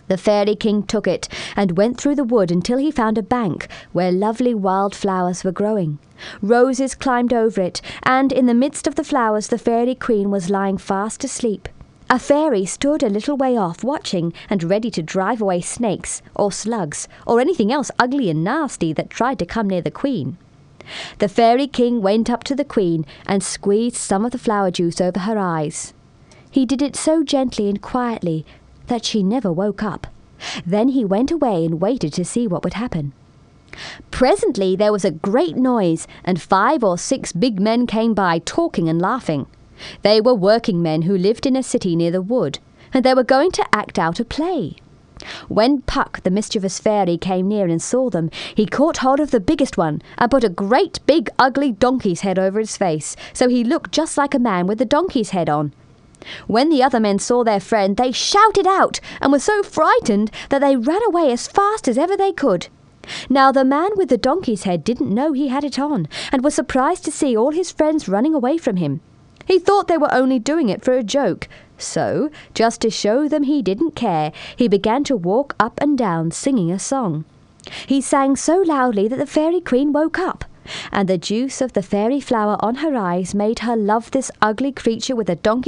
The Fairy King took it and went through the wood until he found a bank where lovely wild flowers were growing. Roses climbed over it, and in the midst of the flowers the Fairy Queen was lying fast asleep. A fairy stood a little way off, watching and ready to drive away snakes or slugs or anything else ugly and nasty that tried to come near the Queen. The Fairy King went up to the Queen and squeezed some of the flower juice over her eyes. He did it so gently and quietly that she never woke up. Then he went away and waited to see what would happen. Presently there was a great noise, and 5 or 6 big men came by, talking and laughing. They were working men who lived in a city near the wood, and they were going to act out a play. When Puck, the mischievous fairy, came near and saw them, he caught hold of the biggest one and put a great big ugly donkey's head over his face, so he looked just like a man with the donkey's head on. When the other men saw their friend, they shouted out and were so frightened that they ran away as fast as ever they could. Now the man with the donkey's head didn't know he had it on, and was surprised to see all his friends running away from him. He thought they were only doing it for a joke, so, just to show them he didn't care, he began to walk up and down singing a song. He sang so loudly that the Fairy Queen woke up, and the juice of the fairy flower on her eyes made her love this ugly creature with a donkey